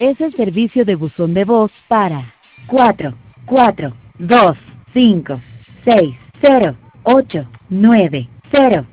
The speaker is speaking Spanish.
es el servicio de buzón de voz para 442560890.